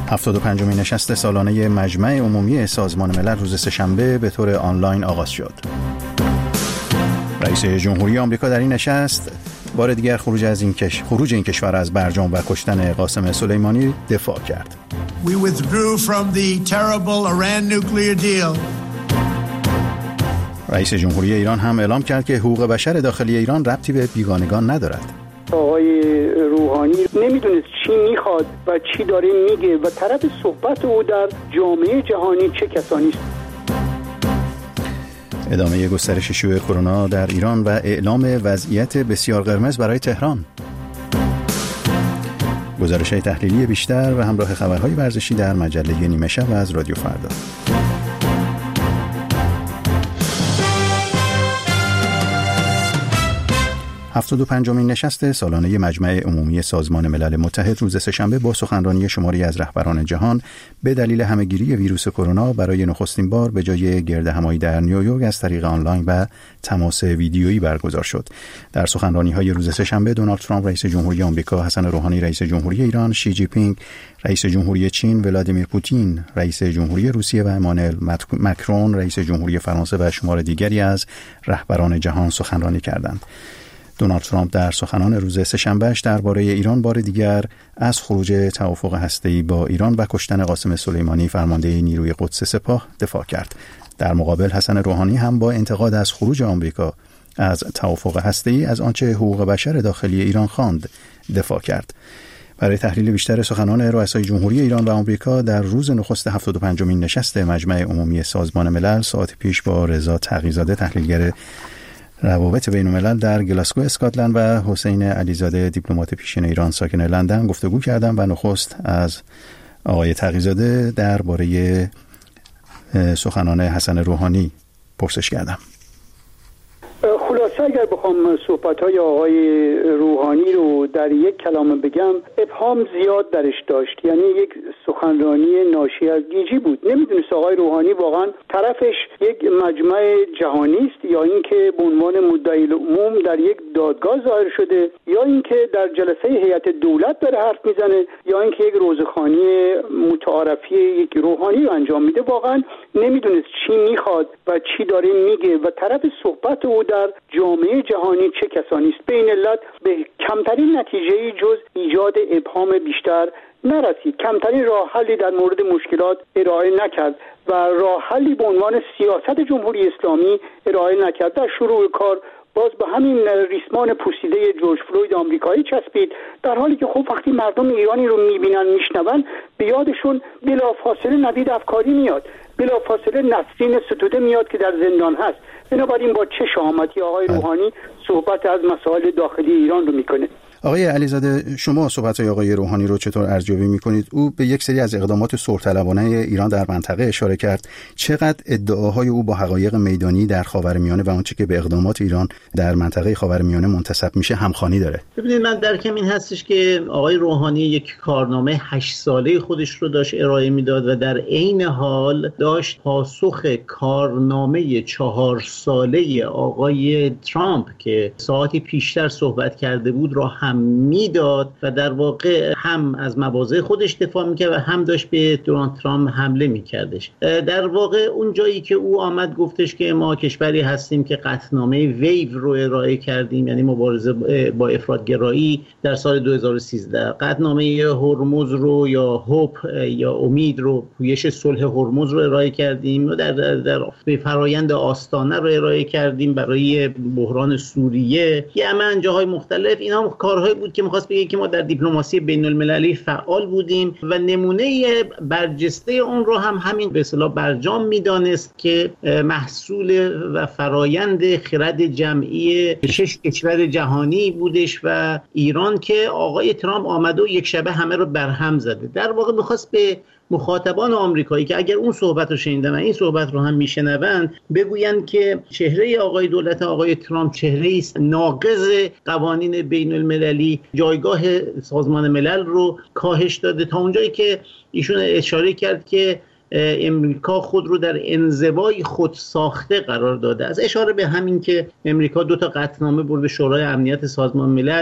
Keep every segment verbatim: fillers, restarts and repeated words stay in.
هفتاد و پنجمین نشست سالانه مجمع عمومی سازمان ملل روز سه‌شنبه به طور آنلاین آغاز شد. رئیس جمهوری آمریکا در این نشست بار دیگر خروج از این کش... خروج این کشور از برجام و کشتن قاسم سلیمانی دفاع کرد. We withdrew from the terrible Iran nuclear deal. رئیس جمهوری ایران هم اعلام کرد که حقوق بشر داخلی ایران ربطی به بیگانگان ندارد. آقای روحانی نمیدونست چی میخواد و چی داره میگه و طرف صحبت او در جامعه جهانی چه کسانی است. ادامه گسترش شیوع کرونا در ایران و اعلام وضعیت بسیار قرمز برای تهران. گزارش‌های تحلیلی بیشتر و همراه خبرهای ورزشی در مجله نیمه شب از رادیو فردا. هفتاد و پنجمین نشست سالانه مجمع عمومی سازمان ملل متحد روز سه‌شنبه با سخنرانی شماری از رهبران جهان به دلیل همه‌گیری ویروس کرونا برای نخستین بار به جای گردهمایی در نیویورک از طریق آنلاین و تماس ویدیویی برگزار شد. در سخنرانی‌های روز سه‌شنبه دونالد ترامپ رئیس جمهوری آمریکا، حسن روحانی رئیس جمهوری ایران، شی جی پینگ رئیس جمهوری چین، ولادیمیر پوتین رئیس جمهوری روسیه و امانوئل مکرون رئیس جمهوری فرانسه و شمار دیگری از رهبران جهان سخنرانی کردند. دونالد ترامپ در سخنان روز سه‌شنبه‌اش درباره ایران بار دیگر از خروج توافق هسته‌ای با ایران و کشتن قاسم سلیمانی فرمانده نیروی قدس سپاه دفاع کرد. در مقابل حسن روحانی هم با انتقاد از خروج آمریکا از توافق هسته‌ای از آنچه حقوق بشر داخلی ایران خواند دفاع کرد. برای تحلیل بیشتر سخنان رؤسای جمهوری ایران و آمریکا در روز نخست هفتاد و پنجمین نشست مجمع عمومی سازمان ملل ساعت پیش با رضا تقی‌زاده تحلیلگر روابط بین الملل در گلاسگو اسکاتلند و حسین علیزاده دیپلمات پیشین ایران ساکن لندن گفتگو کردم و نخست از آقای تقی‌زاده درباره سخنان حسن روحانی پرسش کردم. خلاصه اگر بخوام صحبت‌های آقای روحانی رو در یک کلمه بگم، ابهام زیاد درش داشت، یعنی یک سخنرانی ناشی از گیجی بود. نمیدونست آقای روحانی واقعا طرفش یک مجمع جهانی است یا اینکه به عنوان مدعی العموم در یک دادگاه ظاهر شده، یا اینکه در جلسه هیئت دولت داره حرف میزنه، یا اینکه یک روزخوانی متعارفی یک روحانی رو انجام میده. واقعا نمیدونست چی میخواد و چی داره میگه و طرف صحبت او در جامعه جهانی چه کسانی است. بین علت به کمترین نتیجه‌ای جز ایجاد ابهام بیشتر نرسید. کمترین راه حلی در مورد مشکلات ارائه نکرد و راه حلی به عنوان سیاست جمهوری اسلامی ارائه نکرد. در شروع کار باز به همین ریسمان پوسیده جورج فلوید آمریکایی چسبید، در حالی که خب وقتی مردم ایرانی رو میبینن میشنون به یادشون بلافاصله نوید افکاری میاد، بلافاصله نسرین ستوده میاد که در زندان هست. بنابراین با چه شهامتی آقای روحانی صحبت از مسائل داخلی ایران رو میکنه. آقای علیزاده، شما صحبت‌های آقای روحانی رو چطور ارزیابی می‌کنید؟ او به یک سری از اقدامات صلح‌طلبانه ایران در منطقه اشاره کرد. چقدر ادعاهای او با حقایق میدانی در خاورمیانه و آنچه که به اقدامات ایران در منطقه خاورمیانه منتسب میشه همخوانی داره؟ ببینید، من درکم این هستش که آقای روحانی یک کارنامه هشت ساله خودش رو داشت ارائه میداد و در عین حال داشت پاسخ کارنامه چهار ساله آقای ترامپ که ساعتی پیشتر صحبت کرده بود را هم میداد و در واقع هم از مواضع خودش دفاع میکرد و هم داشت به دونالد ترامپ حمله میکردش. در واقع اون جایی که او آمد گفتش که ما کشوری هستیم که قطعنامه ویو رو ارائه کردیم، یعنی مبارزه با افراط‌گرایی در سال دو هزار و سیزده، قطعنامه هرمز رو یا هوپ یا امید رو، پویش صلح هرمز رو ارائه کردیم و در در به فرایند آستانه رو ارائه کردیم برای بحران سوریه، یمن، جاهای مختلف. اینا کارهایی بود که می‌خواست بگه که ما در دیپلماسی بین‌المللی فعال بودیم و نمونه برجسته اون رو هم همین به اصطلاح برجام می‌دانست که محصول و فرایند خرد جمعی شش کشور جهانی بودش و ایران که آقای ترامپ آمده و یک شبه همه رو برهم زده. در واقع می‌خواست به مخاطبان آمریکایی که اگر اون صحبت رو شنیدن و این صحبت رو هم میشنوند بگویند که چهره آقای دولت آقای ترامپ چهره است ناقض قوانین بین المللی، جایگاه سازمان ملل رو کاهش داده، تا اونجایی که ایشون اشاره کرد که امریکا خود رو در انزوای خود ساخته قرار داده. از اشاره به همین که امریکا دو تا قطعنامه برد به شورای امنیت سازمان ملل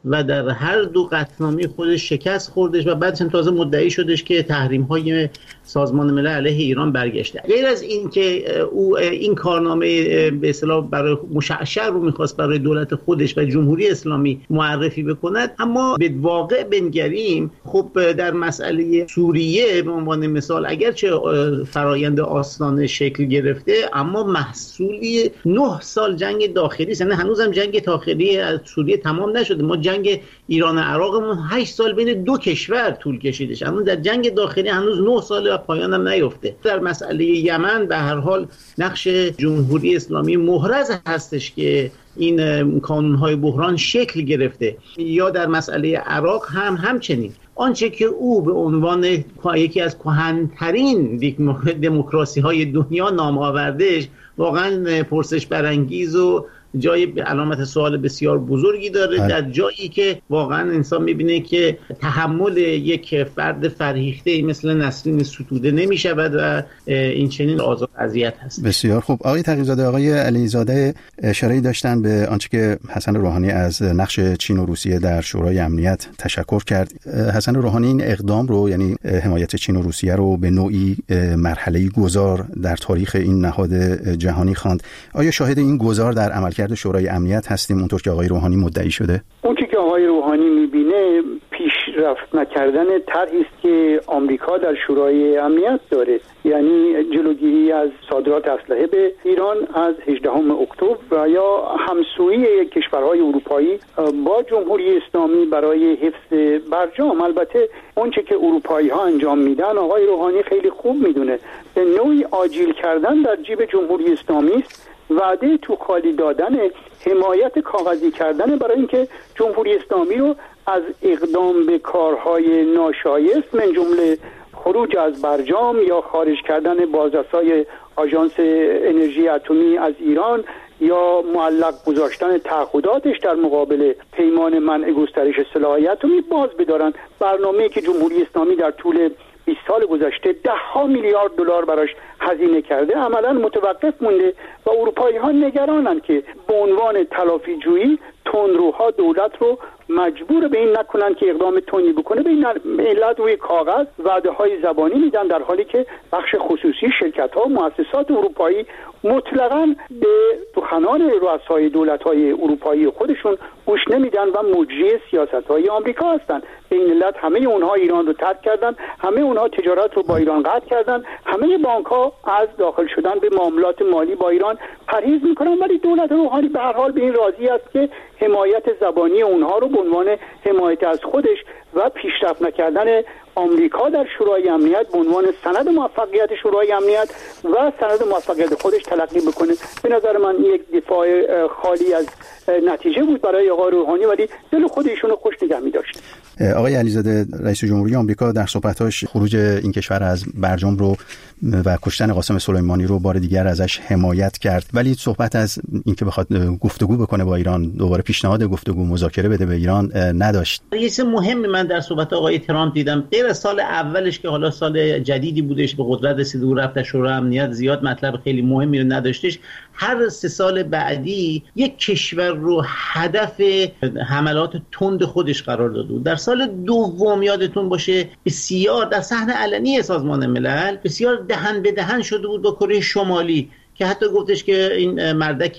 و در هر دو قطعنامه خودش شکست خوردش و بعدش تازه مدعی شدش که تحریم‌های سازمان ملل علیه ایران برگشته. غیر از این که او این کارنامه به اصطلاح برای مشعشع رو می‌خواست برای دولت خودش و جمهوری اسلامی معرفی بکند، اما به واقع بنگریم خب در مسئله سوریه به عنوان مثال اگرچه فرایند آسان شکل گرفته اما محصولی نه سال جنگ داخلی است، یعنی هنوزم جنگ داخلی از سوریه تمام نشده. ما جنگ ایران و عراقمون هشت سال بین دو کشور طول کشیدش، اما در جنگ داخلی هنوز نه سال و پایانم نیفته. در مسئله یمن به هر حال نقش جمهوری اسلامی محرز هستش که این کانون‌های بحران شکل گرفته، یا در مسئله عراق هم همچنین. آنچه که او به عنوان یکی از کهن‌ترین دموکراسی‌های دنیا نام آوردهش واقعا پرسش برانگیز و جای علامت سوال بسیار بزرگی داره، در جایی که واقعا انسان میبینه که تحمل یک فرد فرهیخته مثل نسرین ستوده نمیشود و این چنین آزار اذیت هست. بسیار خوب. آقای تقی‌زاده، آقای علیزاده اشاره‌ای داشتن به آنچه که حسن روحانی از نقش چین و روسیه در شورای امنیت تشکر کرد. حسن روحانی این اقدام رو، یعنی حمایت چین و روسیه رو، به نوعی مرحله‌ای گذار در تاریخ این نهاد جهانی خواند. آیا شاهد این گذار در عملکرد شورای امنیت هستیم اونطور که آقای روحانی مدعی شده؟ اون چیزی که آقای روحانی میبینه پیشرفت نکردن طرحی است که آمریکا در شورای امنیت داره، یعنی جلوگیری از صادرات اسلحه به ایران از هجدهم اکتبر و یا همسویی کشورهای اروپایی با جمهوری اسلامی برای حفظ برجام. البته اون چیزی که اروپایی ها انجام میدن آقای روحانی خیلی خوب میدونه، به نوعی آجیل کردن در جیب جمهوری اسلامی است، وعده تو خالی دادن، حمایت کاغذی کردن برای اینکه جمهوری اسلامی رو از اقدام به کارهای ناشایست من جمله خروج از برجام یا خارج کردن بازرسای آژانس انرژی اتمی از ایران یا معلق گذاشتن تعهداتش در مقابل پیمان منع گسترش سلاح اتمی باز بدارن. برنامه‌ای که جمهوری اسلامی در طول بیست سال گذشته ده ها میلیارد دلار براش هزینه کرده عملاً متوقف مونده و اروپایی ها نگرانن که به عنوان تلافی جویی تندروها دولت رو مجبور به این نکنن که اقدام تندی بکنه. به این علت روی کاغذ وعده های زبانی میدن، در حالی که بخش خصوصی، شرکت ها و مؤسسات اروپایی مطلقاً به سخنان رؤسای دولت های اروپایی خودشون گوش نمیدن و مجری سیاست های آمریکا هستن. به این علت همه اونها ایران رو ترک کردن، همه اونها تجارت رو با ایران قطع کردن، همه بانک ها از داخل شدن به معاملات مالی با ایران پرهیز میکنن، ولی دولت روحانی به هر حال به این راضی است که حمایت زبانی اونها رو به عنوان حمایت از خودش و پیشرفت نکردن آمریکا در شورای امنیت به عنوان سند موفقیت شورای امنیت و سند موفقیت خودش تلقی بکنه. به نظر من یک دفاع خالی از نتیجه بود برای آقای روحانی، ولی دل خود ایشون رو خوش نگه می‌داشت. آقای علیزاده، رئیس جمهوری آمریکا در صحبتاش خروج این کشور از برجام رو و کشتن قاسم سلیمانی رو بار دیگر ازش حمایت کرد، ولی صحبت از اینکه بخواد گفتگو بکنه با ایران، دوباره پیشنهاد گفتگو مذاکره بده به ایران نداشت. یه چیز مهمی من در صحبت آقای ترامپ دیدم، غیر از سال اولش که حالا سال جدیدی بودش به قدرت رسید و رفت شورای امنیت، زیاد مطلب خیلی مهمی رو نداشتش. هر سه سال بعدی یک کشور رو هدف حملات تند خودش قرار داده بود. در سال دوم یادتون باشه بسیار در صحنه علنی سازمان ملل بسیار دهن به دهن شده بود با کره شمالی، که حتی گفتش که این مردک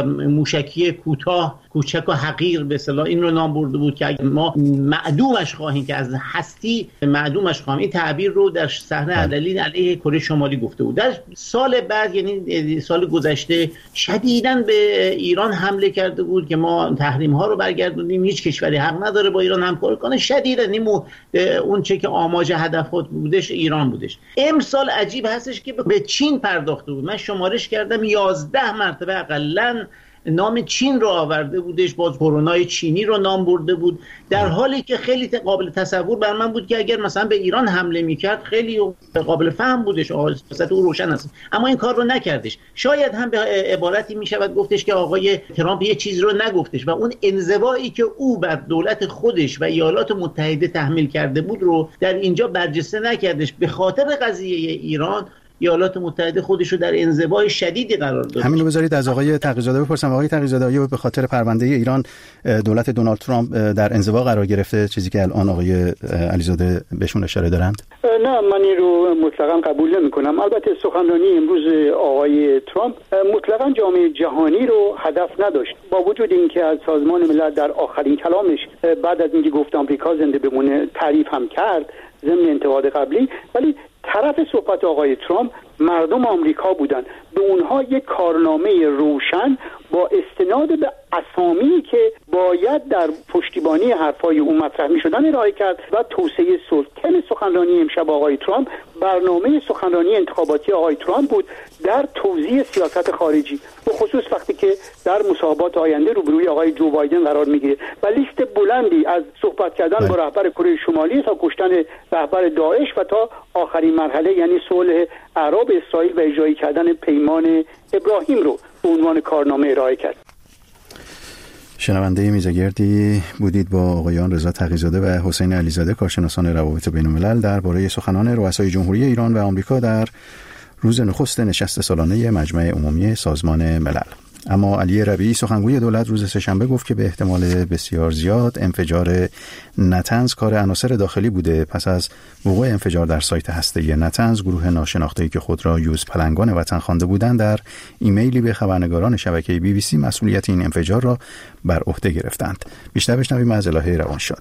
موشکی کوتاه کوچک و حقیر به اصطلاح این رو نام برده بود که ما معدومش خواهیم، که از هستی معدومش خواهیم. این تعبیر رو در صحنه علنی علیه کره شمالی گفته بود. در سال بعد یعنی سال گذشته شدیداً به ایران حمله کرده بود که ما تحریم ها رو برگردونیم، هیچ کشوری حق نداره با ایران همکاری کنه. شدیداً اون چه که آماج هدفات بودش ایران بودش. امسال عجیب هستش که به چین پرداخته بود. من شمارش کردم یازده مرتبه اقلاً نام چین رو آورده بودش، باز کرونای چینی رو نام برده بود، در حالی که خیلی قابل تصور بر من بود که اگر مثلا به ایران حمله میکرد خیلی قابل فهم بودش، سیاست او روشن است، اما این کار رو نکردش. شاید هم به عبارتی میشود گفتش که آقای ترامپ یه چیز رو نگفتش و اون انزوایی که او بر دولت خودش و ایالات متحده تحمیل کرده بود رو در اینجا برجسته نکردش. به خاطر قضیه ایران ایالات متحده خودش رو در انزوای شدیدی قرار داده. همین رو بذارید از آقای تقی‌زاده بپرسم. آقای تقی‌زاده، آیا به خاطر پرونده ایران دولت دونالد ترامپ در انزوا قرار گرفته، چیزی که الان آقای علیزاده بهشون اشاره دارند؟ نه، من این رو مطلقاً قبول نمی‌کنم. البته سخنرانی امروز آقای ترامپ مطلقاً جامعه جهانی رو هدف نداشت، با وجود اینکه از سازمان ملل در آخرین کلامش بعد از اینکه گفت آمریکا زنده بمونه تعریف هم کرد ضمن انتقاد قبلی، ولی طرف صحبت آقای ترامپ مردم آمریکا بودن. به اونها یک کارنامه روشن با استناد به اسامی که باید در پشتیبانی حرفای اون مطرح می شدن ارائه کرد و توسعه صلح. تم سخنرانی امشب آقای ترامپ برنامه سخنرانی انتخاباتی آقای ترامپ بود در توزیع سیاست خارجی، به خصوص وقتی که در مصاحبات آینده روبروی آقای جو بایدن قرار میگیره و لیست بلندی از صحبت کردن با رهبر کره شمالی تا کشتن رهبر داعش و تا آخرین مرحله یعنی صلح عرب اسرائیل و اجرایی کردن پیمان ابراهیم رو به عنوان کارنامه ارائه کرد. شنونده میزگردی بودید با آقایان رضا تقی‌زاده و حسین علیزاده، کارشناسان روابط بین‌الملل، درباره سخنان رؤسای جمهوری ایران و آمریکا در روز نخست نشست سالانه مجمع عمومی سازمان ملل. اما علی ربیعی سخنگوی دولت روز سه‌شنبه گفت که به احتمال بسیار زیاد انفجار نتنز کار عناصر داخلی بوده. پس از وقوع انفجار در سایت هسته‌ای نتنز، گروه ناشناخته‌ای که خود را یوز پلنگان وطن خوانده بودند در ایمیلی به خبرنگاران شبکه بی بی سی مسئولیت این انفجار را بر عهده گرفتند. بیشتر بشنویم از الهه روانشاد.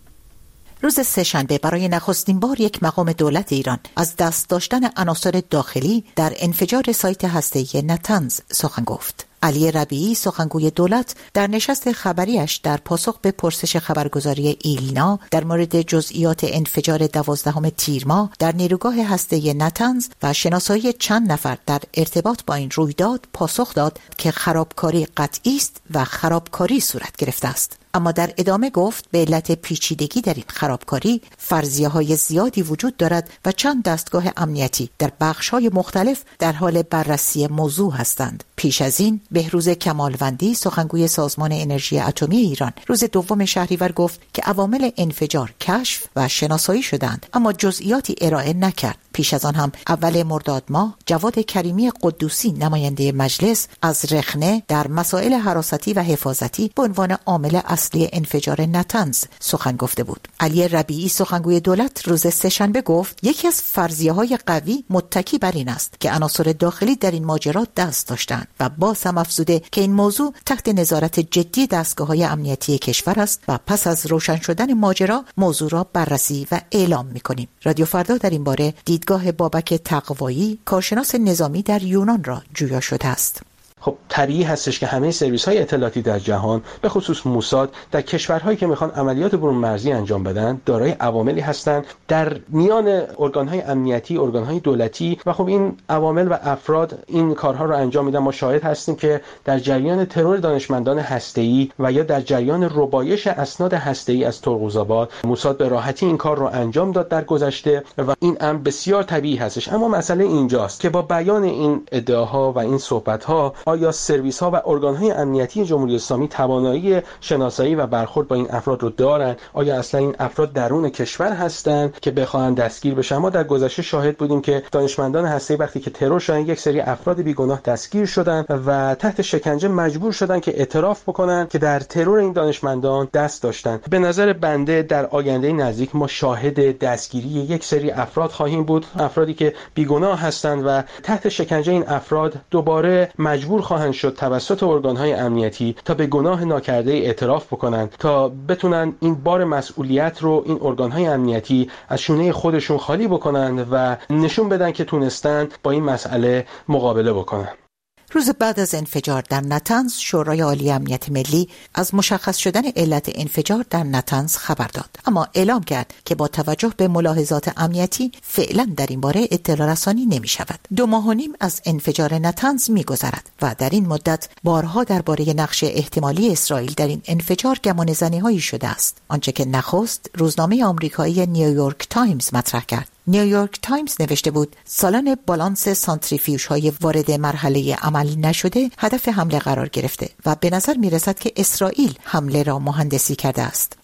روز سه‌شنبه برای نخستین بار یک مقام دولت ایران از دست داشتن عناصر داخلی در انفجار سایت هسته‌ای نتنز سخن گفت. علی ربیعی سخنگوی دولت در نشست خبریش در پاسخ به پرسش خبرگزاری ایلنا در مورد جزئیات انفجار دوازدهم تیر ماه در نیروگاه هسته‌ای نتنز و شناسایی چند نفر در ارتباط با این رویداد پاسخ داد که خرابکاری قطعی است و خرابکاری صورت گرفته است. اما در ادامه گفت به علت پیچیدگی در این خرابکاری فرضیه‌های زیادی وجود دارد و چند دستگاه امنیتی در بخش‌های مختلف در حال بررسی موضوع هستند. پیش از این بهروز کمالوندی سخنگوی سازمان انرژی اتمی ایران روز دوم شهریور گفت که عوامل انفجار کشف و شناسایی شدند اما جزئیاتی ارائه نکرد. پیش از آن هم اول مرداد ماه جواد کریمی قدوسی نماینده مجلس از رخنه در مسائل حراستی و حفاظتی به عنوان عامل اصلی انفجار نتنز سخن گفته بود. علی ربیعی سخنگوی دولت روز سه‌شنبه گفت یکی از فرضیه‌های قوی متکی بر این است که عناصر داخلی در این ماجرا دست داشتند و باز هم افزوده که این موضوع تحت نظارت جدی دستگاه‌های امنیتی کشور است و پس از روشن شدن ماجرا موضوع را بررسی و اعلام می‌کنیم. رادیو فردا در این باره دیدگاه بابک تقوایی کارشناس نظامی در یونان را جویا شده است. خب طبیعی هستش که همه سرویس‌های اطلاعاتی در جهان به خصوص موساد در کشورهایی که میخوان عملیات برون مرزی انجام بدن دارای عواملی هستند در میان ارگان‌های امنیتی، ارگان‌های دولتی و خب این عوامل و افراد این کارها رو انجام میدن. ما شاهد هستیم که در جریان ترور دانشمندان هسته‌ای و یا در جریان ربایش اسناد هسته‌ای از ترقوزآباد موساد به راحتی این کار رو انجام داد در گذشته و این امر بسیار طبیعی هستش. اما مسئله اینجاست که با بیان این ادعاها و این صحبت‌ها آیا سرویس‌ها و ارگان‌های امنیتی جمهوری اسلامی توانایی شناسایی و برخورد با این افراد رو دارن؟ آیا اصلا این افراد درون کشور هستند که بخواهند دستگیر بشن؟ ما در گذشته شاهد بودیم که دانشمندان هسته‌ای وقتی که ترور شدن یک سری افراد بیگناه دستگیر شدن و تحت شکنجه مجبور شدن که اعتراف بکنن که در ترور این دانشمندان دست داشتن. به نظر بنده در آینده نزدیک ما شاهد دستگیری یک سری افراد خواهیم بود، افرادی که بیگناه هستند و تحت شکنجه این افراد دوباره مجبور خواهند شد توسط ارگان‌های امنیتی تا به گناه ناکرده اعتراف بکنند تا بتونن این بار مسئولیت رو این ارگان‌های امنیتی از شونه خودشون خالی بکنند و نشون بدن که تونستن با این مسئله مقابله بکنن. روز بعد از انفجار در نتنز شورای عالی امنیت ملی از مشخص شدن علت انفجار در نتنز خبر داد، اما اعلام کرد که با توجه به ملاحظات امنیتی فعلا در این باره اطلاع رسانی نمی شود. دو ماه و نیم از انفجار نتنز می گذرد و در این مدت بارها درباره نقش احتمالی اسرائیل در این انفجار گمان زنی هایی شده است. آنچه که نخست روزنامه آمریکایی نیویورک تایمز مطرح کرد. نیویورک تایمز نوشته بود سالن بالانس سانتریفیوژهای وارد مرحله عمل نشده هدف حمله قرار گرفته و به نظر می رسد که اسرائیل حمله را مهندسی کرده است.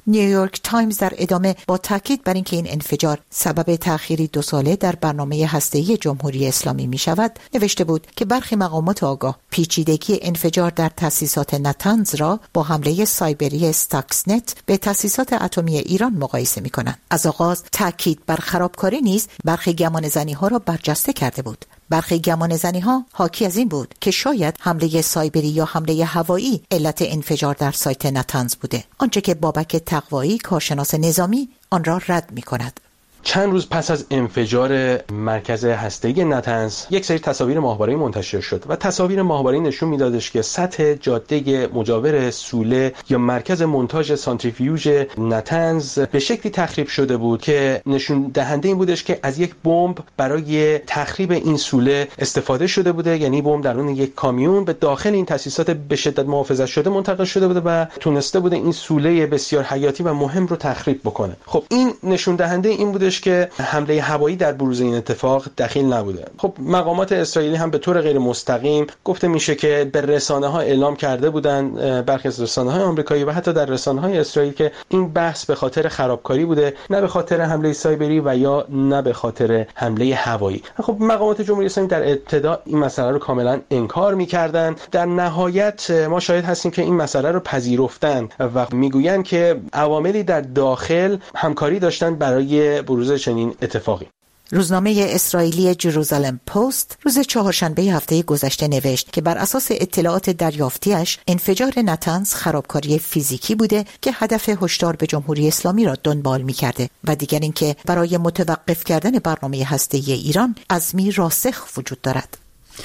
نیویورک تایمز در ادامه با تاکید بر اینکه این انفجار سبب تأخیری دو ساله در برنامه هسته‌ای جمهوری اسلامی می شود نوشته بود که برخی مقامات آگاه پیچیدگی انفجار در تأسیسات نتنز را با حمله سایبری استاکسنت به تأسیسات اتمی ایران مقایسه می کنند. از آغاز تاکید بر خرابکاری نیز برخی گمانه‌زنی ها را برجسته کرده بود. برخی گمانه‌زنی ها حاکی از این بود که شاید حمله سایبری یا حمله هوایی علت انفجار در سایت نتنز بوده، آنچه که بابک تقوایی کارشناس نظامی آن را رد می کند. چند روز پس از انفجار مرکز هسته‌ای نتنز یک سری تصاویر ماهواره‌ای منتشر شد و تصاویر ماهواره‌ای نشون می‌دادش که سطح جاده مجاور سوله یا مرکز مونتاژ سانتریفیوژ نتنز به شکلی تخریب شده بود که نشون دهنده این بودش که از یک بمب برای تخریب این سوله استفاده شده بوده، یعنی بمب درون یک کامیون به داخل این تأسیسات به شدت محافظت شده منتقل شده بوده و تونسته بوده این سوله بسیار حیاتی و مهم رو تخریب بکنه. خب این نشون دهنده این بودش که حمله هوایی در بروز این اتفاق دخیل نبوده. خب مقامات اسرائیلی هم به طور غیر مستقیم گفته میشه که به رسانه‌ها اعلام کرده بودن، برخی از رسانه‌های آمریکایی و حتی در رسانه‌های اسرائیل، که این بحث به خاطر خرابکاری بوده، نه به خاطر حمله سایبری و یا نه به خاطر حمله هوایی. خب مقامات جمهوری اسلامی در ابتدا این مسئله رو کاملا انکار می‌کردن. در نهایت ما شاهد هستیم که این مسئله رو پذیرفتن و میگویند که عواملی در داخل همکاری داشتن برای بروز چنین اتفاقی. روزنامه اسرائیلی جروزالم پست روز چهارشنبه هفته گذشته نوشت که بر اساس اطلاعات دریافتیش انفجار نتنز خرابکاری فیزیکی بوده که هدف هشدار به جمهوری اسلامی را دنبال می‌کرده و دیگر اینکه برای متوقف کردن برنامه هسته‌ای ایران عزمی راسخ وجود دارد.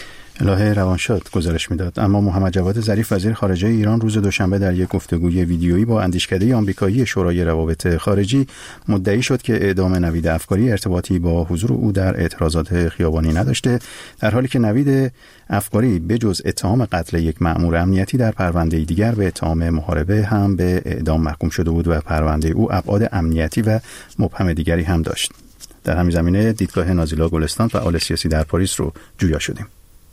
الهه روانشاد گزارش میداد. اما محمد جواد ظریف وزیر خارجه ایران روز دوشنبه در یک گفتگوی ویدیویی با اندیشکده آمریکایی شورای روابط خارجی مدعی شد که اعدام نوید افکاری ارتباطی با حضور او در اعتراضات خیابانی نداشته، در حالی که نوید افکاری بجز اتهام قتل یک مأمور امنیتی در پرونده دیگر به اتهام محاربه هم به اعدام محکوم شده بود و پرونده او ابعاد امنیتی و مبهم دیگری هم داشت. در همین زمینه دیدگاه نازیلا گلستان فعال سیاسی در پاریس رو جویا شدیم.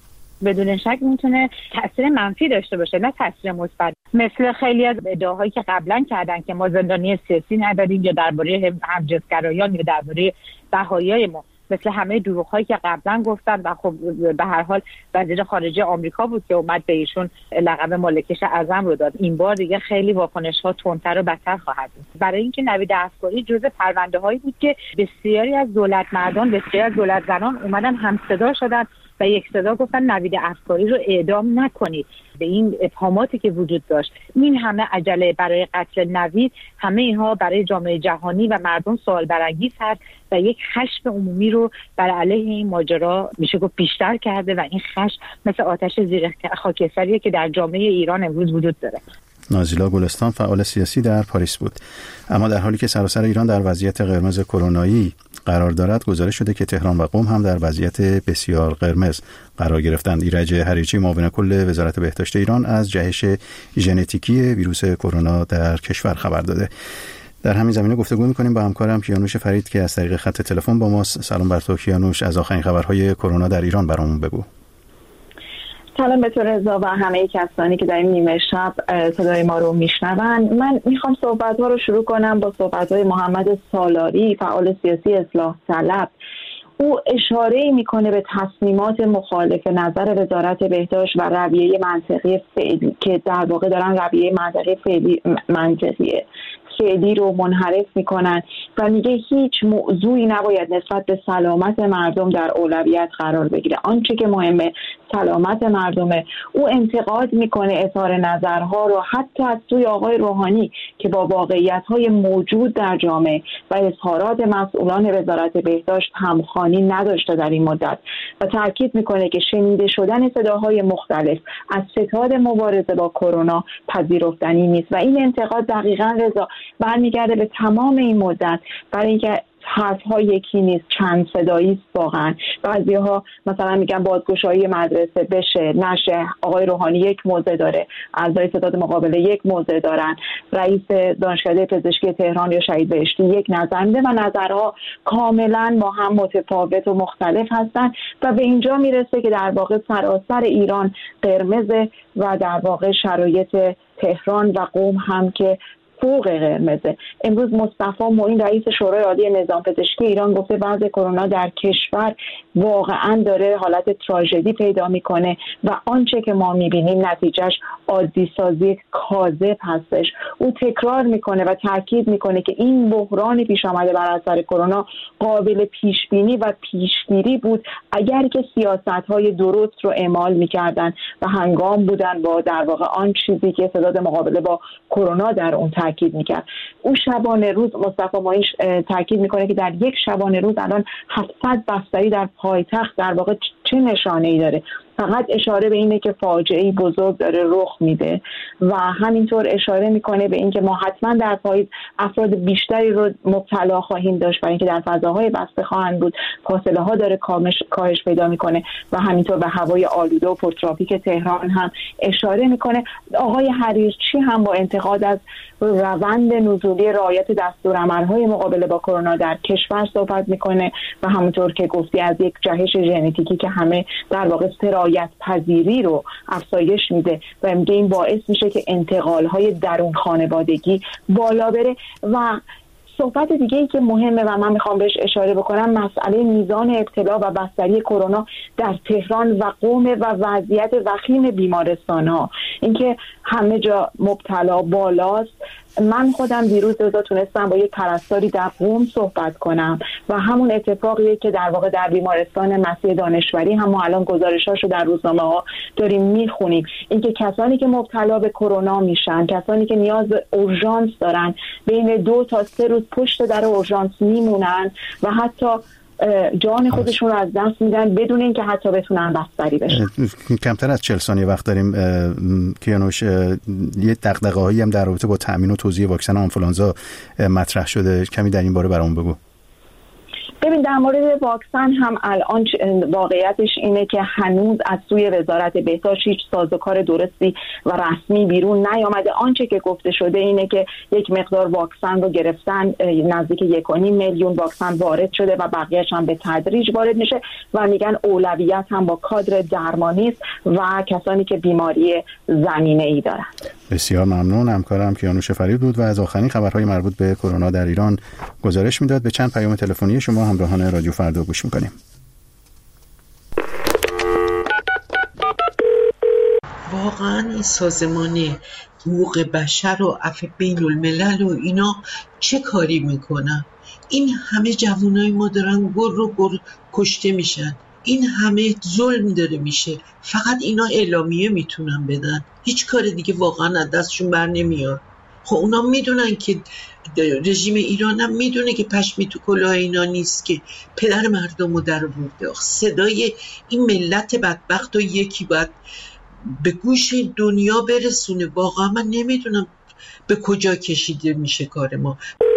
بدون شک میتونه تاثیر منفی داشته باشه نه تاثیر مثبت. مثل خیلی از ادعاهایی که قبلا کردن که ما زندانی سیاسی نداریم یا درباره همجنسگرایان یا درباره بهاییای ما، مثل همه دروغ‌هایی که قبلا گفتن. و خب به هر حال وزیر خارجه آمریکا بود که اومد به ایشون لقب مالکش اعظم رو داد. این بار دیگه خیلی واکنش‌ها تندتر و بدتر خواهد بود، برای اینکه نوید افکاری جزء پرونده‌هایی بود که بسیاری از دولت مردان، بسیاری از دولت زنان اومدن همصدا شدن و یک صدا گفتن نوید افکاری رو اعدام نکنید. به این ابهاماتی که وجود داشت، این همه عجله برای قتل نوید، همه اینها برای جامعه جهانی و مردم سوال برانگیز هست و یک خشم عمومی رو بر علیه این ماجرا میشه گفت بیشتر کرده و این خشم مثل آتش زیر خاکستریه که در جامعه ایران امروز وجود داره. نازیلا گلستان فعال سیاسی در پاریس بود. اما در حالی که سراسر ایران در وضعیت قرمز کرونایی قرار دارد، گزارش شده که تهران و قم هم در وضعیت بسیار قرمز قرار گرفتند. ایرج هریچی معاون کل وزارت بهداشت ایران از جهش ژنتیکی ویروس کرونا در کشور خبر داده. در همین زمینه گفتگو می‌کنیم با همکارم کیانوش فرید که از طریق خط تلفن با ماست. سلام بر تو کیانوش، از آخرین خبرهای کرونا در ایران برامون بگو. سلام به تو رضا و همه کسانی که در این نیمه شب صدای ما رو میشنون. من میخوام صحبت‌ها رو شروع کنم با صحبت‌های محمد سالاری، فعال سیاسی اصلاح طلب. او اشاره میکنه به تصمیمات مخالف نظر وزارت بهداشت و رویه منطقی فعلی که در واقع دارن رویه منطقی فعلی منطقیه فعلی رو منحرف میکنن و میگه هیچ موضوعی نباید نسبت به سلامت مردم در اولویت قرار بگیره. آنچه که مهمه سلامت مردمه. او انتقاد میکنه اظهار نظرها رو حتی از سوی آقای روحانی که با واقعیت‌های موجود در جامعه و اظهارات مسئولان وزارت بهداشت همخوانی نداشته در این مدت و تاکید میکنه که شنیده شدن صداهای مختلف از ستاد مبارزه با کرونا پذیرفتنی نیست و این انتقاد دقیقاً رضا برمیگرده به تمام این مدت، برای اینکه حرف‌ها یکی نیست، چند صدایی است واقعا. بعضی‌ها مثلا میگن بازگشایی مدرسه بشه نشه، آقای روحانی یک موضع داره، اعضای ستاد مقابله یک موضع دارن، رئیس دانشکده پزشکی تهران یا شهید بهشتی یک نظر میده و نظرها کاملا با هم متفاوت و مختلف هستن و به اینجا میرسه که در واقع سراسر ایران قرمز و در واقع شرایط تهران و قم هم که فوق قرمزه. امروز مصطفی معین رئیس شورای عالی نظام پزشکی ایران گفته وضع کرونا در کشور واقعا داره حالت تراژدی پیدا میکنه و آنچه که ما میبینیم نتیجهش عادی سازی کاذب هستش. او تکرار میکنه و تاکید میکنه که این بحران پیش آمده بر اثر کرونا قابل پیش بینی و پیشگیری بود اگر که سیاست‌های درست رو اعمال میکردن و هنگام بودن با در واقع آن چیزی که استعداد مقابله با کرونا در اون تاکید میکرد. او شبانه روز مصطفی معین تاکید میکنه که در یک شبانه روز الان هفتصد بستری در پایتخت در واقع چه نشانه‌ای داره. فقط اشاره به اینه که فاجعه‌ای بزرگ داره رخ میده و همینطور اشاره میکنه به اینکه ما حتما در پاییز افراد بیشتری رو مبتلا خواهیم داشت برای اینکه در فضاهای بسته خواهند بود، فاصله ها داره کاهش پیدا میکنه و همینطور به هوای آلوده و پرترافیک تهران هم اشاره میکنه. آقای حریرچی هم با انتقاد از روند نزولی رعایت دستورالعمل‌های مقابله با کرونا در کشور صحبت میکنه و همونطور که گفتی از یک جهش ژنتیکی که همه در واقع سرایت پذیری رو افزایش میده و میگه این باعث میشه که انتقال‌های درون خانوادگی بالا بره. و صحبت دیگه ای که مهمه و من میخوام بهش اشاره بکنم مسئله میزان ابتلا و بستری کرونا در تهران و قم و وضعیت وخیم بیمارستان‌ها. اینکه همه جا مبتلا بالاست. من خودم دیروز روزا تونستم با یک پرستاری در قم صحبت کنم و همون اتفاقیه که در واقع در بیمارستان مسیح دانشوری هم ما الان گزارشاشو در روزنامه ها داریم میخونیم. اینکه کسانی که مبتلا به کرونا میشن، کسانی که نیاز به اورژانس دارن، بین دو تا سه روز پشت در اورژانس میمونن و حتی جان خودشون رو از دست میدن بدون اینکه حتی بتونن بستری بشن. کمتر از چهل ثانیه وقت داریم. کیانوش، یه دغدغه‌هایی هم در رابطه با تامین و توزیع واکسن آنفولانزا مطرح شده، کمی در این باره برامون بگو. ببین در مورد واکسن هم الان واقعیتش اینه که هنوز از سوی وزارت بهداشت هیچ سازوکار درستی و رسمی بیرون نیامده. آنچه که گفته شده اینه که یک مقدار واکسن رو گرفتن، نزدیک یک و نیم میلیون واکسن وارد شده و بقیه‌اش هم به تدریج وارد میشه و میگن اولویت هم با کادر درمانی است و کسانی که بیماری زمینه‌ای دارن. بسیار ممنون. همکارم کیانوش فرید بود و از آخرین خبرهای مربوط به کرونا در ایران گزارش میداد. به چند پیام تلفنی شما همراهان رادیو فردا گوش میکنیم. واقعا این سازمان حقوق بشر و عفو بین الملل و اینا چه کاری میکنن؟ این همه جوانای ما دارن گر و گر کشته میشن، این همه ظلم داره میشه، فقط اینا اعلامیه میتونن بدن، هیچ کار دیگه واقعا از دستشون بر نمیاد. خب اونا میدونن که رژیم ایران هم میدونه که پشمی تو کلاه اینا نیست که پدر مردم رو در برده. صدای این ملت بدبخت و یکی باید به گوش دنیا برسونه. واقعا من نمیدونم به کجا کشیده میشه کار ما.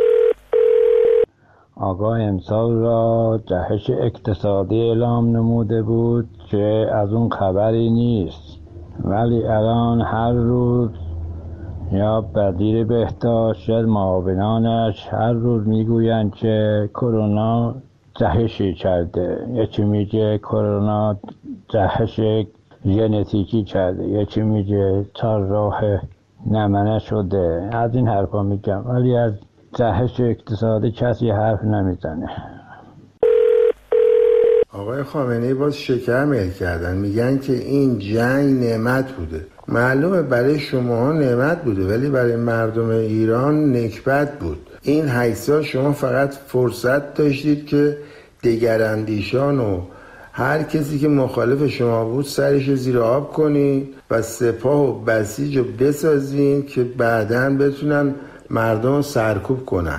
آقا امسال را جهش اقتصادی اعلام نموده بود که از اون خبری نیست، ولی الان هر روز یا بدیر بهداشت یا معاونانش هر روز میگویند که کرونا جهشی کرده، یکی میگه کرونا جهش ژنتیکی کرده، یکی میگه چهارراه نمنه شده. از این حرفا میگم، ولی از جهش اقتصادی کسی حرف نمیزنه. آقای خامنه‌ای باز شکر میل کردن، میگن که این جنگ نعمت بوده. معلومه برای شماها نعمت بوده ولی برای مردم ایران نکبت بود. این هشت سال شما فقط فرصت داشتید که دگراندیشان و هر کسی که مخالف شما بود سرش زیر آب کنید و سپاه و بسیج رو بسازین که بعداً بتونن مردم رو سرکوب کنن.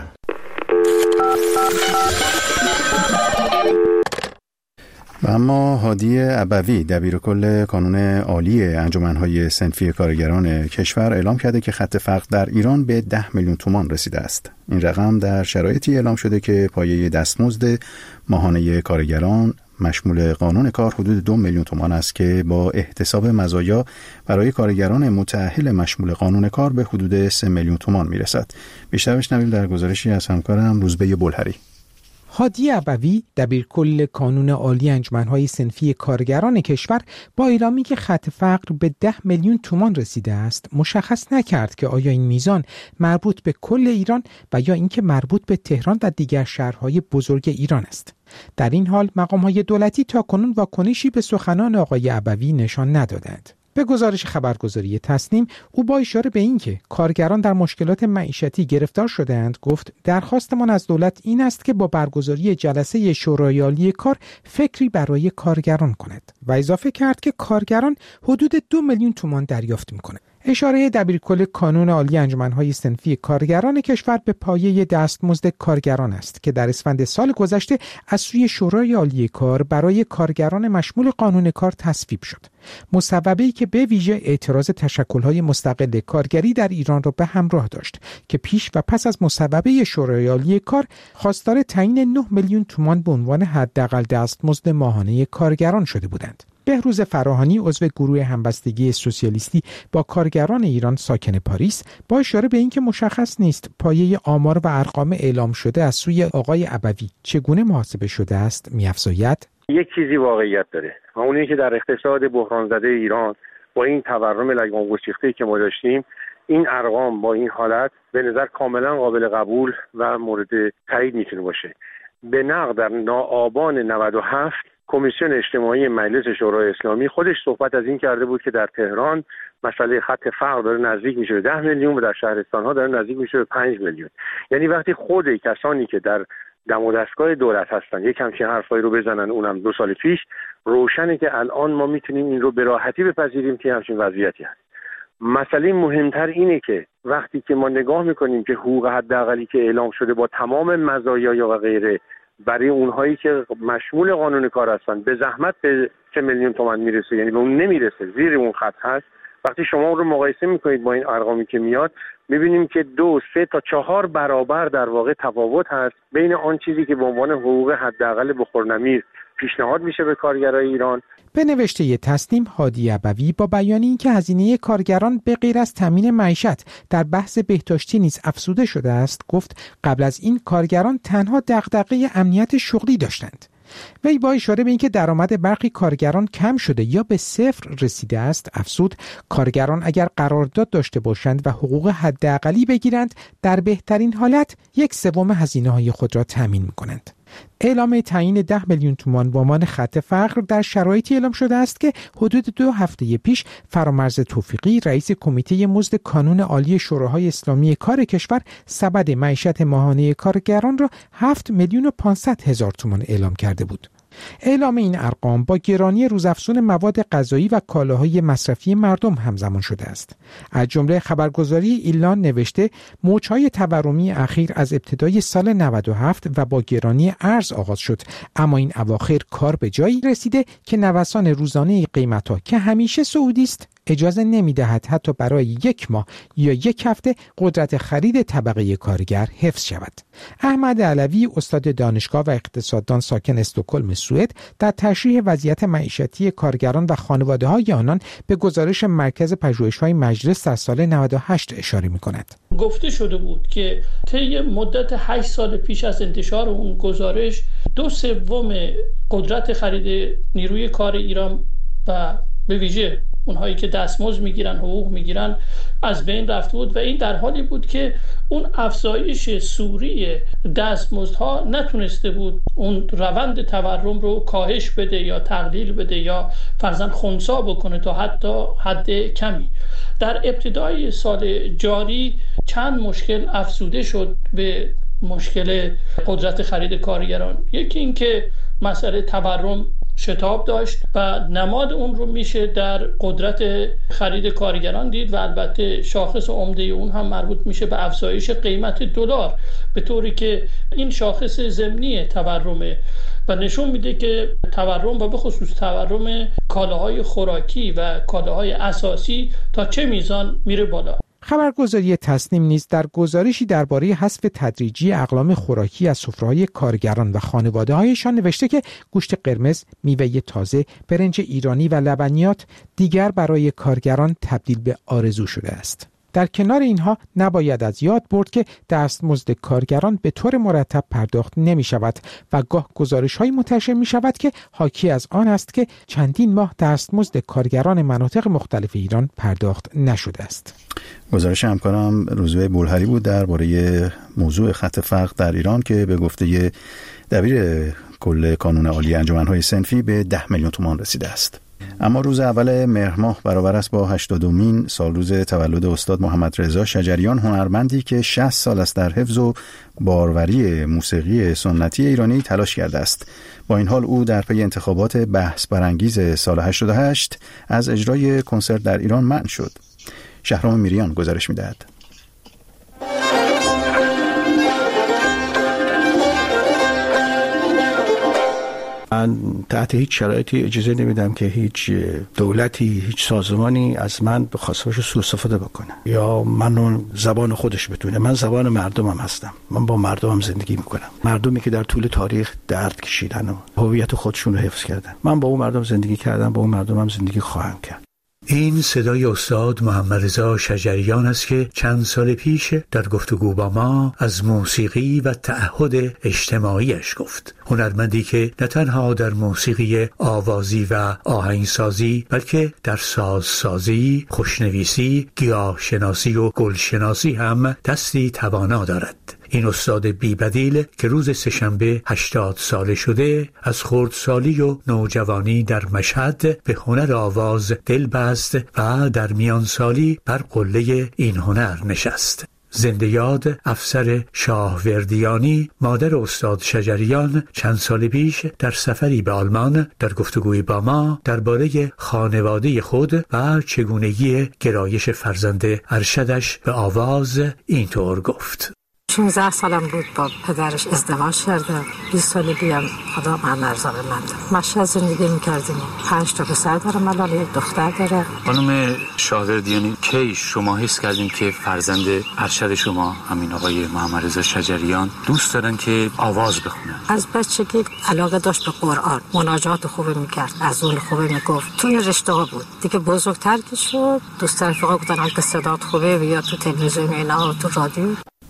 و اما هادی ابوی دبیرکل کانون عالی انجمن‌های صنفی کارگران کشور اعلام کرده که خط فقر در ایران به ده میلیون تومان رسیده است. این رقم در شرایطی اعلام شده که پایه دستمزد ماهانه کارگران مشمول قانون کار حدود دو میلیون تومان است که با احتساب مزایا برای کارگران متأهل مشمول قانون کار به حدود سه میلیون تومان میرسد. بیشتر بشنویم در گزارشی از همکارم روزبه بلهری. هادی ابوی دبیرکل کانون عالی انجمن‌های صنفی کارگران کشور با اعلامی که خط فقر به ده میلیون تومان رسیده است مشخص نکرد که آیا این میزان مربوط به کل ایران و یا اینکه مربوط به تهران و دیگر شهرهای بزرگ ایران است. در این حال مقام‌های دولتی تاکنون واکنشی به سخنان آقای ابوی نشان ندادند. به گزارش خبرگزاری تصنیم، او با اشاره به اینکه کارگران در مشکلات معیشتی گرفتار شده‌اند گفت درخواستمان از دولت این است که با برگزاری جلسه شورای عالی کار فکری برای کارگران کند و اضافه کرد که کارگران حدود دو میلیون تومان دریافت می‌کنند. اشاره دبیرکل کانون عالی انجمن‌های صنفی کارگران کشور به پایه دستمزد کارگران است که در اسفند سال گذشته از سوی شورای عالی کار برای کارگران مشمول قانون کار تصویب شد. مصوبه‌ای که به ویژه اعتراض تشکل‌های مستقل کارگری در ایران را به همراه داشت که پیش و پس از مصوبه شورای عالی کار خواستار تعیین نه میلیون تومان به عنوان حداقل دستمزد ماهانه کارگران شده بودند. بهروز فراهانی عضو گروه همبستگی سوسیالیستی با کارگران ایران ساکن پاریس با اشاره به اینکه مشخص نیست پایه آمار و ارقام اعلام شده از سوی آقای ابوی چگونه محاسبه شده است می‌افزاید: یک چیزی واقعیت داره و اون اینه که در اقتصاد بحران زده ایران با این تورم لگام گسیخته‌ای که ما داشتیم، این ارقام با این حالت به نظر کاملا قابل قبول و مورد تایید میتونه باشه. به نقد در آبان نود و هفت کمیسیون اجتماعی مجلس شورای اسلامی خودش صحبت از این کرده بود که در تهران مسئله خط فقر داره نزدیک میشه به ده میلیون و در شهرستان‌ها داره نزدیک میشه به پنج میلیون. یعنی وقتی خود کسانی که در دم و دستگاه دولت هستن یک همچین حرفایی رو بزنن، اونم دو سال پیش، روشنه که الان ما میتونیم این رو به راحتی بپذیریم که همچین وضعیتی هست. مسئله مهمتر اینه که وقتی که ما نگاه میکنیم که حقوق حداقلی که اعلام شده با تمام مزایا و غیره برای اونهایی که مشمول قانون کار هستن به زحمت به سه میلیون تومان میرسه، یعنی به اون نمیرسه، زیر اون خط هست. وقتی شما اون رو مقایسه میکنید با این ارقامی که میاد، میبینیم که دو سه تا چهار برابر در واقع تفاوت هست بین آن چیزی که به عنوان حقوق حداقل بخورنمیر پیشنهاد میشه به کارگرای ایران. به نوشته تصنیم، هادی ابوی با بیان اینکه هزینه کارگران به غیر از تامین معیشت در بحث بهداشتی نیز افزوده شده است، گفت قبل از این کارگران تنها دغدغه امنیت شغلی داشتند. وی با اشاره به اینکه درآمد برخی کارگران کم شده یا به صفر رسیده است افزود کارگران اگر قرارداد داشته باشند و حقوق حداقلی بگیرند در بهترین حالت یک سوم هزینه‌های خود را تامین می‌کنند. اعلام تعیین ده میلیون تومان به عنوان خط فقر در شرایطی اعلام شده است که حدود دو هفته پیش فرامرز توفیقی رئیس کمیته مزد کانون عالی شوراهای اسلامی کار کشور سبد معیشت ماهانه کارگران را هفت میلیون و پانصد هزار تومان اعلام کرده بود. اعلام این ارقام با گرانی روزافزون مواد غذایی و کالاهای مصرفی مردم همزمان شده است. از جمله خبرگزاری ایلان نوشته موج‌های تورمی اخیر از ابتدای سال نود و هفت و با گرانی ارز آغاز شد، اما این اواخر کار به جایی رسیده که نوسان روزانه قیمت‌ها که همیشه صعودی است اجازه نمی‌دهد حتی برای یک ماه یا یک هفته قدرت خرید طبقه کارگر حفظ شود. احمد علوی استاد دانشگاه و اقتصاددان ساکن استکهلم سوئد در تشریح وضعیت معیشتی کارگران و خانواده‌های آنان به گزارش مرکز پژوهش‌های مجلس در سال نود و هشت اشاره می‌کند. گفته شده بود که طی مدت هشت سال پیش از انتشار اون گزارش دو سوم قدرت خرید نیروی کار ایران و به ویژه اونهایی که دستمزد میگیرن، حقوق میگیرن، از بین رفته بود و این در حالی بود که اون افزایش سوری دستمزدها نتونسته بود اون روند تورم رو کاهش بده یا تقلیل بده یا فرضاً خنثی بکنه تا حتی حد کمی. در ابتدای سال جاری چند مشکل افزوده شد به مشکل قدرت خرید کارگران. یکی این که مسئله تورم شتاب داشت و نماد اون رو میشه در قدرت خرید کارگران دید و البته شاخص عمده اون هم مربوط میشه به افزایش قیمت دلار، به طوری که این شاخص ضمنی تورمه و نشون میده که تورم و به خصوص تورم کالاهای خوراکی و کالاهای اساسی تا چه میزان میره بالا. خبرگزاری تصنیم نیز در گزارشی درباره حذف تدریجی اقلام خوراکی از سفره‌های کارگران و خانواده‌هایشان نوشته که گوشت قرمز، میوه تازه، برنج ایرانی و لبنیات دیگر برای کارگران تبدیل به آرزو شده است. در کنار اینها نباید از یاد برد که دستمزد کارگران به طور مرتب پرداخت نمی شود و گاه گزارش های منتشر می شود که حاکی از آن است که چندین ماه دستمزد کارگران مناطق مختلف ایران پرداخت نشده است. گزارش همکارم روزبه بولهری بود درباره موضوع خط فقر در ایران که به گفته دبیر کل کانون عالی انجمن‌های صنفی به ده میلیون تومان رسیده است. اما روز اول مهر ماه برابر است با هشتادمین سال روز تولد استاد محمد رضا شجریان، هنرمندی که شصت سال است در حفظ و باروری موسیقی سنتی ایرانی تلاش کرده است. با این حال او در پی انتخابات بحث برانگیز سال هشتاد و هشت از اجرای کنسرت در ایران منع شد. شهرام میریان گزارش می‌دهد. من تحت هیچ شرایطی اجازه نمیدم که هیچ دولتی، هیچ سازمانی از من به خواستش سوء استفاده بکنه یا منو زبان خودش بتونه. من زبان مردمم هستم، من با مردمم زندگی میکنم، مردمی که در طول تاریخ درد کشیدن و هویت خودشون رو حفظ کردن. من با اون مردم زندگی کردم، با اون مردمم زندگی خواهم کرد. این صدای استاد محمد رضا شجریان است که چند سال پیش در گفتگو با ما از موسیقی و تعهد اجتماعیش گفت. هنرمندی که نه تنها در موسیقی آوازی و آهنگسازی بلکه در سازسازی، خوشنویسی، گیاهشناسی و گلشناسی هم دستی توانا دارد. این استاد بی‌بدیل که روز سه‌شنبه هشتاد ساله شده، از خردسالی و نوجوانی در مشهد به هنر آواز دل بست و در میان سالی بر قله این هنر نشست. زنده یاد افسر شاهوردیانی، مادر استاد شجریان، چند سال پیش در سفری به آلمان در گفتگوی با ما درباره خانواده خود و چگونگی گرایش فرزند ارشدش به آواز اینطور گفت. شانزده سالم بود با پدرش ازدواج کردم. بیست سالی بیام خدا من ارزا به من مشهد زندگی میکردیم. پنج تا پسر دارم، الان یک دختر داره. خانم شاهوردیانی، کی شما حس کردین که فرزند ارشد شما همین آقای محمد رضا شجریان دوست دارن که آواز بخونن؟ از بچگی علاقه داشت به قرآن، مناجات خوبه میکرد، از اون خوبه میگفت. تو این رشته ها بود. دیگه بزرگتر که شد دوست رفقا گفتن که صدات خوبه بیا تو تلویزیون اینا و تو رادیو.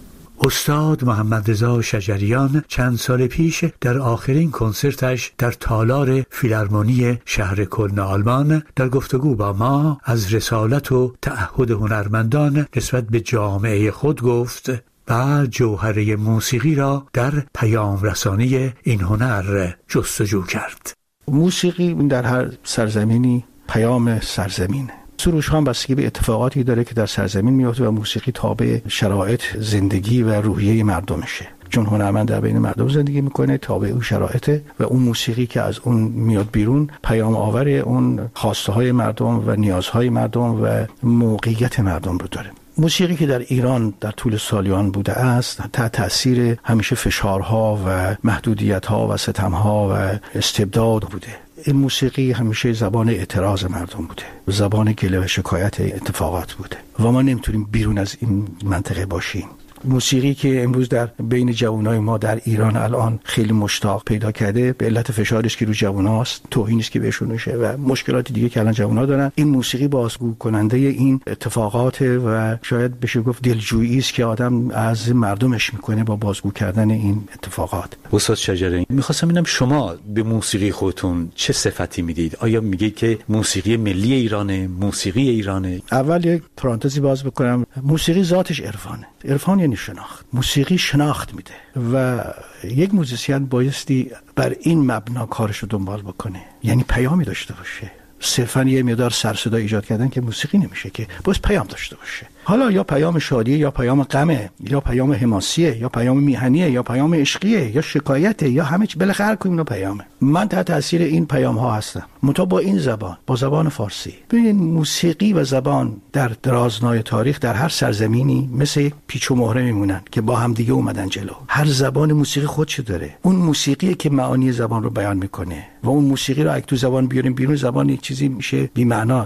استاد محمد رضا شجریان چند سال پیش در آخرین کنسرتش در تالار فیلارمونی شهر کلن آلمان در گفتگو با ما از رسالت و تعهد هنرمندان نسبت به جامعه خود گفت و جوهره موسیقی را در پیام رسانی این هنر جستجو کرد. موسیقی در هر سرزمینی پیام سرزمینه. سروش هم بستگی به اتفاقاتی داره که در سرزمین میفته و موسیقی تابع شرایط زندگی و روحیه مردمشه. چون هنرمند در بین مردم زندگی میکنه، تابع اون شرایطه و اون موسیقی که از اون میاد بیرون پیام آور اون خواسته های مردم و نیازهای مردم و موقعیت مردم رو داره. موسیقی که در ایران در طول سالیان بوده است تحت تأثیر همیشه فشارها و محدودیت‌ها و ستم‌ها و استبداد بوده. این موسیقی همیشه زبان اعتراض مردم بوده، زبان گله و شکایت اتفاقات بوده و ما نمیتونیم بیرون از این منطقه باشیم. موسیقی که امروز در بین جوانای ما در ایران الان خیلی مشتاق پیدا کرده به علت فشارش که رو جواناست، توهینی که بهشون میشه و مشکلات دیگه که الان جوانا دارن. این موسیقی بازگو کننده این اتفاقات و شاید بشه گفت دلجویی است که آدم از مردمش میکنه با بازگو کردن این اتفاقات. استاد شجریان، میخواستم ببینم شما به موسیقی خودتون چه صفتی میدید؟ آیا میگید که موسیقی ملی ایرانه، موسیقی ایرانه؟ اول یک پرانتزی باز بکنم. موسیقی ذاتش عرفانه. عرفان یعنی شناخت. موسیقی شناخت میده و یک موزیسین بایستی بر این مبنا کارش رو دنبال بکنه، یعنی پیامی داشته باشه. صرفا یه مقدار سر صدا ایجاد کردن که موسیقی نمیشه، که باید پیام داشته باشه. حالا یا پیام شادیه یا پیام غمه یا پیام حماسیه یا پیام میهنیه یا پیام عشقیه یا شکایته یا همه چی، بالاخره هر کدوم پیامه. من تحت تاثیر این پیام ها هستم، منتها با این زبان، با زبان فارسی. ببین موسیقی و زبان در درازنای تاریخ در هر سرزمینی مثل پیچ و مهره میمونن که با هم دیگه اومدن جلو. هر زبان موسیقی خودش داره. اون موسیقی که معانی زبان رو بیان میکنه و اون موسیقی رو اگه تو زبان بیاریم بیرون، زبان یک چیزی میشه بی معنا.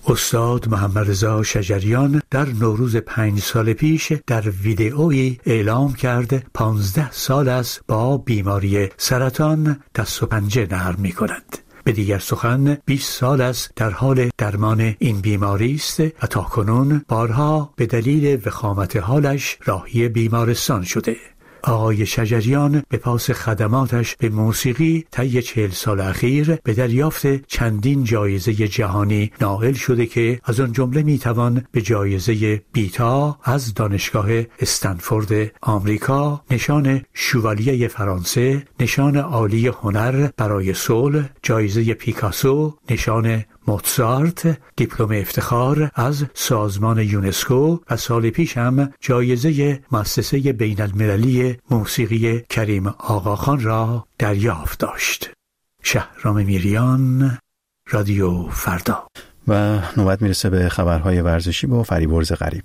استاد محمد رضا شجریان در نوروز پنج سال پیش در ویدئویی اعلام کرد پانزده سال است با بیماری سرطان دست و پنجه نرم می کند. به دیگر سخن بیست سال است در حال درمان این بیماری است و تاکنون بارها به دلیل وخامت حالش راهی بیمارستان شده. آقای شجریان به پاس خدماتش به موسیقی طی چهل سال اخیر به دریافت چندین جایزه جهانی نائل شده که از آن جمله میتوان به جایزه بیتا از دانشگاه استنفورد آمریکا، نشان شوالیه فرانسه، نشان عالی هنر برای صلح، جایزه پیکاسو، نشان موتزارت، دیپلم افتخار از سازمان یونسکو و سال پیش هم جایزه مؤسسه بین المللی موسیقی کریم آقاخان را دریافت داشت. شهرام میریان، رادیو فردا. و نوبت میرسه به خبرهای ورزشی با فریبرز غریب.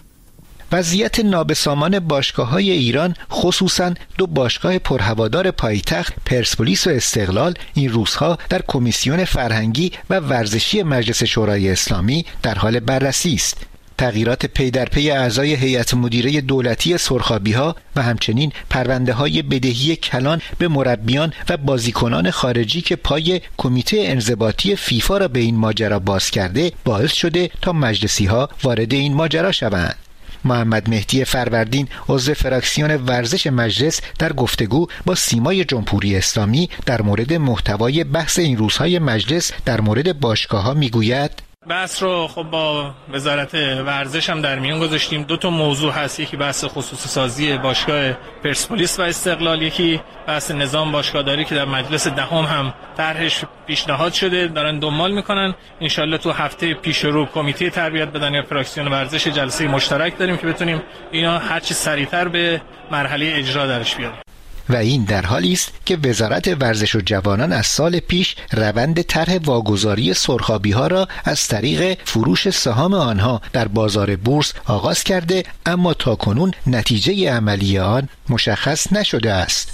وضعیت نابسامان باشگاه‌های ایران، خصوصاً دو باشگاه پرهوادار پایتخت پرسپولیس و استقلال، این روزها در کمیسیون فرهنگی و ورزشی مجلس شورای اسلامی در حال بررسی است. تغییرات پی در پی اعضای هیئت مدیره دولتی سرخابی‌ها و همچنین پرونده‌های بدهی کلان به مربیان و بازیکنان خارجی که پای کمیته انضباطی فیفا را به این ماجرا باز کرده باعث شده تا مجلسی‌ها وارد این ماجرا شوند. محمد مهدی فروردین، عضو فراکسیون ورزش مجلس، در گفتگو با سیمای جمهوری اسلامی در مورد محتوای بحث این روزهای مجلس در مورد باشگاه‌ها میگوید: بحث رو خب با وزارت ورزش هم در میان گذاشتیم. دو تا موضوع هست، یکی بحث خصوصی سازی باشگاه پرسپولیس و استقلال، یکی بحث نظام باشگاهداری که در مجلس دهم هم طرحش پیشنهاد شده، دارن دنبال میکنن. انشالله تو هفته پیش رو کمیته تربیت بدنی و فراکسیون ورزش جلسه مشترک داریم که بتونیم اینا هرچی سریعتر به مرحله اجرا درش بیاریم. و این در حالی است که وزارت ورزش و جوانان از سال پیش روند طرح واگذاری سرخابی‌ها را از طریق فروش سهام آنها در بازار بورس آغاز کرده، اما تاکنون نتیجه عملی آن مشخص نشده است.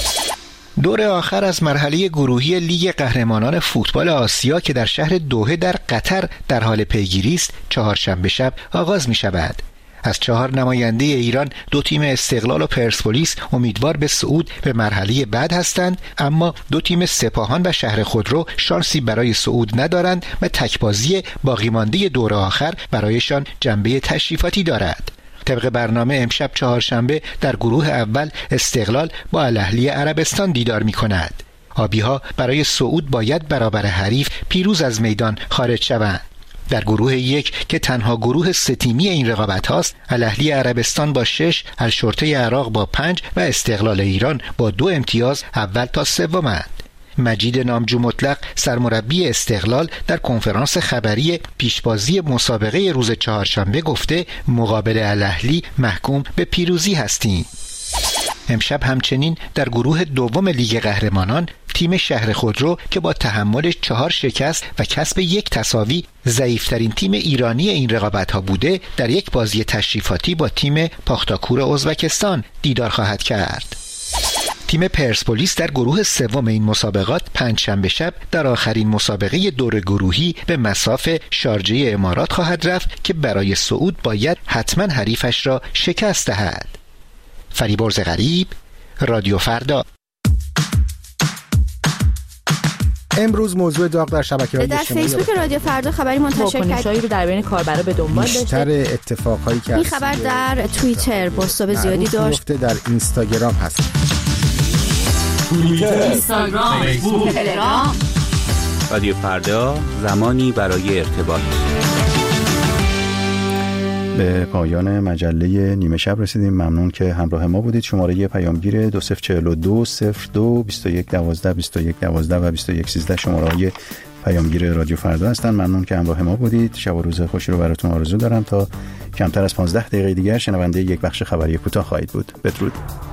دور آخر از مرحله گروهی لیگ قهرمانان فوتبال آسیا که در شهر دوحه در قطر در حال پیگیری است، چهارشنبه شب آغاز می شود. از چهار نماینده ایران دو تیم استقلال و پرسپولیس امیدوار به صعود به مرحله بعد هستند، اما دو تیم سپاهان و شهر خودرو شانسی برای صعود ندارند و تکبازی باقی مانده دور آخر برایشان جنبه تشریفاتی دارد. طبق برنامه امشب چهارشنبه در گروه اول استقلال با الاهلی عربستان دیدار می کند. آبی‌ها برای صعود باید برابر حریف پیروز از میدان خارج شوند. در گروه یک که تنها گروه سه تیمی این رقابت هاست، الاهلی عربستان با شش، الشرطه عراق با پنج و استقلال ایران با دو امتیاز اول تا سومند. مجید نامجو مطلق، سرمربی استقلال، در کنفرانس خبری پیشبازی مسابقه روز چهارشنبه گفته مقابل الاهلی محکوم به پیروزی هستیم. امشب همچنین در گروه دوم لیگ قهرمانان تیم شهر خودرو که با تحمل چهار شکست و کسب یک تساوی ضعیفترین تیم ایرانی این رقابت‌ها بوده، در یک بازی تشریفاتی با تیم پاختاکور ازبکستان دیدار خواهد کرد. تیم پرسپولیس در گروه سوم این مسابقات پنجشنبه شب در آخرین مسابقه دور گروهی به مصاف شارجه امارات خواهد رفت که برای صعود باید حتما حریفش را شکست دهد. فریبرز غریب، رادیو فردا. امروز موضوع داغ در شبکه‌های اجتماعی در فیسبوک رادیو فردا خبری منتشر کرد. واکنش‌هایی رو در بین کاربرا به دنبال داشته. بیشتر اتفاقایی که این خبر در توییتر بازتاب زیادی داشت. در اینستاگرام هست. توییتر، اینستاگرام، فیسبوک، تلگرام. رادیو فردا، زمانی برای ارتباط. به پایان مجله نیمه شب رسیدیم. ممنون که همراه ما بودید. شماره پیامگیر دو صفر چهار دو صفر دو بیست و یک دوازده بیست و یک دوازده و بیست و یک سیزده شماره های پیامگیر رادیو فردا هستند. ممنون که همراه ما بودید. شب و روز خوشی رو براتون آرزو دارم. تا کمتر از پانزده دقیقه دیگر شنونده یک بخش خبری کوتاه خواهید بود. بدرود.